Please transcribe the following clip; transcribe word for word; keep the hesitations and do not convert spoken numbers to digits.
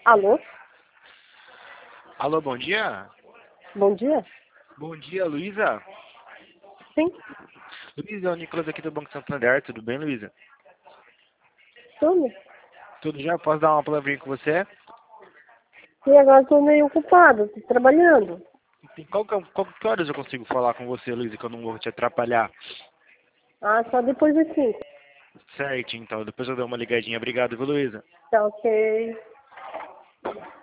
Alô? Alô, bom dia? Bom dia? Bom dia, Luísa. Sim, Luísa, é o Nicolas aqui do Banco Santander, tudo bem, Luísa? tudo. Tudo já? Posso dar uma palavrinha com você? E agora estou meio ocupada, estou trabalhando. Tem- Qual, que é- qual, que horas eu consigo falar com você, Luísa, que eu não vou te atrapalhar? Ah, só depois das cinco. Certo, então. Depois eu dou uma ligadinha. Obrigado, viu, Luísa? Tá ok.